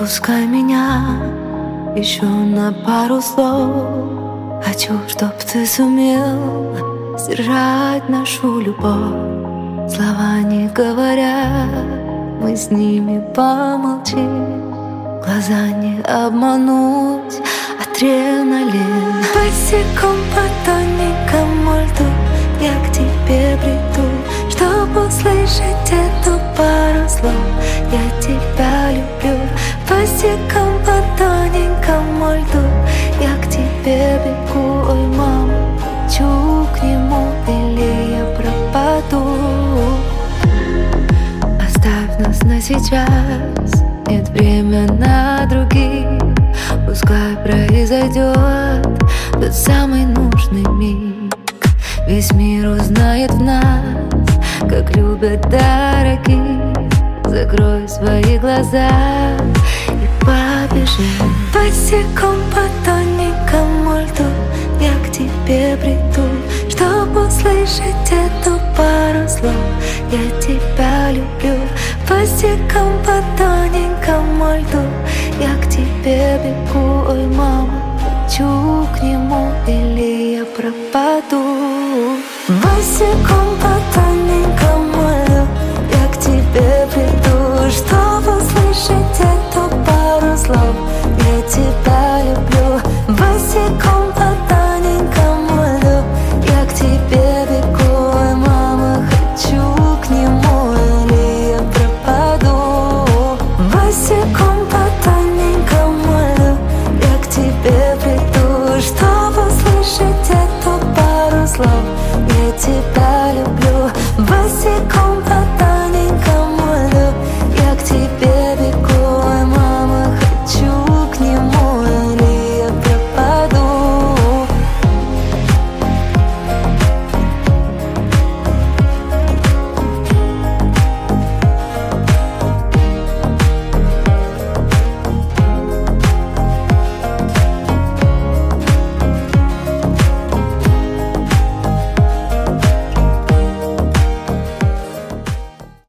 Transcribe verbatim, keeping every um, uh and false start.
отпускай меня еще на пару слов. Хочу, чтоб ты сумел сдержать нашу любовь. Слова не говорят, мы с ними помолчим. Глаза не обмануть, адреналин. Босиком по тоненькому льду я к тебе приду, чтоб услышать эту пару слов. Я тебя люблю. Босиком по тоненькому льду я к тебе бегу. Ой, мама, хочу к нему или я пропаду. Оставь нас на сейчас, нет времени на других. Пускай произойдет тот самый нужный миг. Весь мир узнает в нас, как любят дорогие. Закрой свои глаза и побежим. Босиком по тоненькому льду я к тебе приду, чтоб услышать эту пару слов. Я тебя люблю. Босиком по тоненькому льду я к тебе бегу. Ой,